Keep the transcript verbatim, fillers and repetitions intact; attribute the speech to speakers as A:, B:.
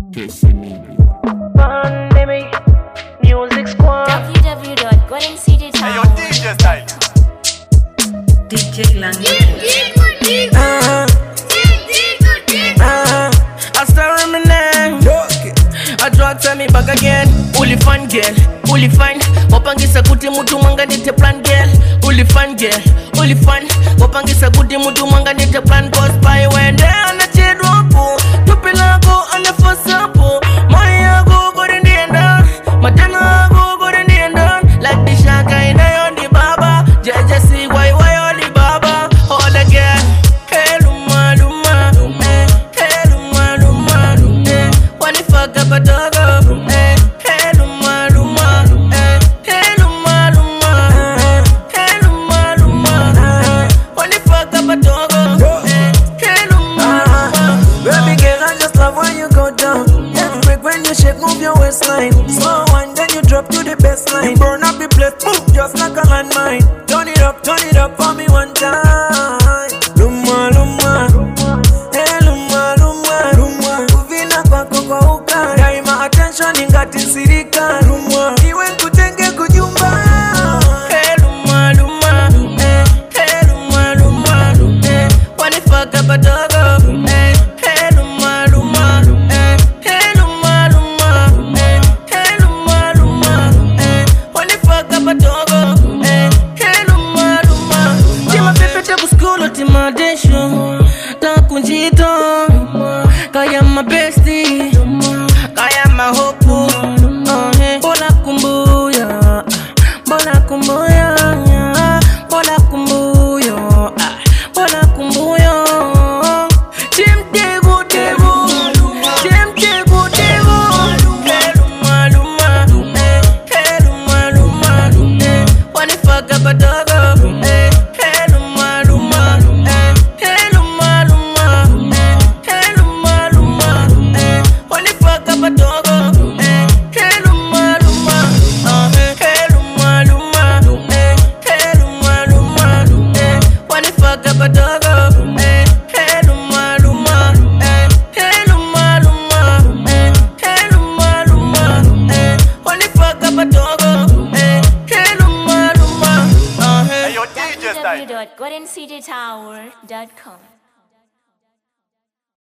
A: Pandemic Music Squad.
B: w w w dot golden city tower
C: Hey, yo, D J style.
D: D J Lange.
E: Uh-huh. Uh-huh. I still reminisce. I draw tell me back again. Uli fun girl, uli fun. Wapangisa kuti mutu mwanga nite plan girl. Uli fun girl, uli fun. Wapangisa kuti mutu mwanga nite plan boss by wende ana chedwapo. Tupilako ana fosapo. Maya go go ndienda. Matana go go ndienda. Like the shaka ina yondi baba. Jaja si why why oli baba. All again. Hey luma luma. Hey luma luma. Wani fuck up a dog.
A: Small one, then you drop to the baseline. You burn up the place, boom, just like a landmine. Turn it up, turn it up for me one time. Luma, luma, hey luma, luma, luma. Uvina kwa kwa uka, daima attention ingati sirika. Luma, iwe kutenge kujumba. Hey luma, luma, hey luma, luma, wani fuck up a dog. Kaya my bestie, kaya my hope. Bola kumbuya, bola kumbuya, bola kumbuya, bola kumbuya. Team Devo Devo, Team Devo Devo. Heluma luma, heluma luma. Wani fuck up a dog.
B: w w w dot golden city tower dot com